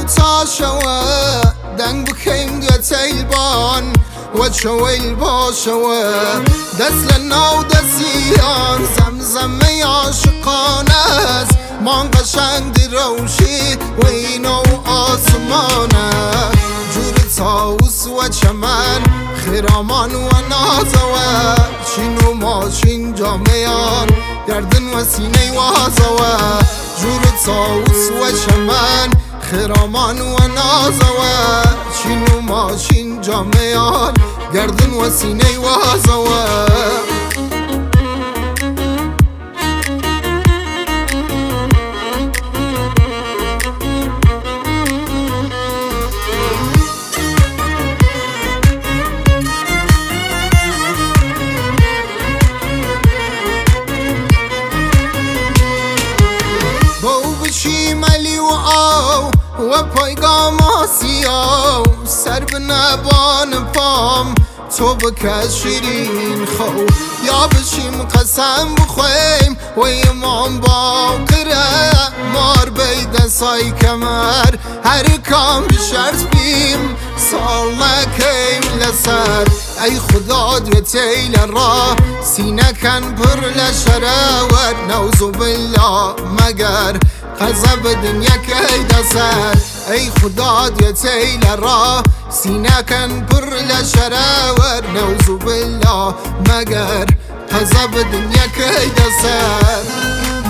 تا شوا دنگ بخیم دوتیلبان و چویل باشوا دست لناو دستیان زمزمه عاشقانه است مان قشنگ دروشی و اینو آسمانه جور تاوس و چمن خرامان و نازوه چین و ماشین جامعان گردن و سینه وازوه جور تاوس و چمن خرامان و نازوه چین و ماشین جامعان گردن و سینه وازوه ملی و آو و پایگام آسیا سر به نبان پام تو بکش شیرین خو یا بشیم قسم بخویم و ایمان باقره مار بید سای کمر هر کام بشرط بیم سال نکیم لسر ای خدا دوتیل را سینه کن پر لشره و نوزو بالله مگر غضب دنیا که سر ای خدا دوتیل را سینه کن پر لشره و نوزو بالله مگر غضب دنیا که سر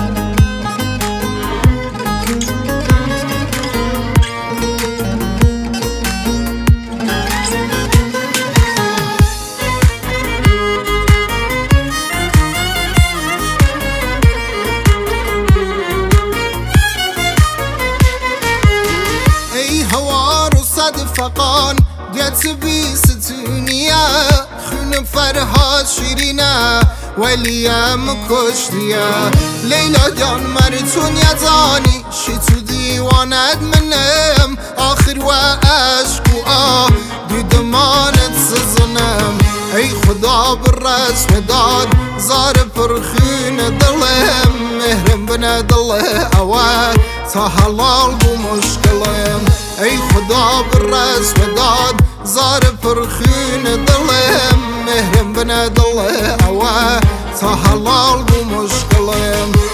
فقان گت بیستونیه خون فرهاد شیرینه ولیم کشتیه لیلا جان مرتون یزانی شی تو دیوانت منم آخر و عشق و آه دیدمانت سزنم ای خدا بالرسم داد زار پرخون دلم مهرم بنا دله اوه تا حلال بو مشکلم ای خدا بالرسم داد زار پرخون دلم مهرم بنا دله اوه تا حلال بو مشکلم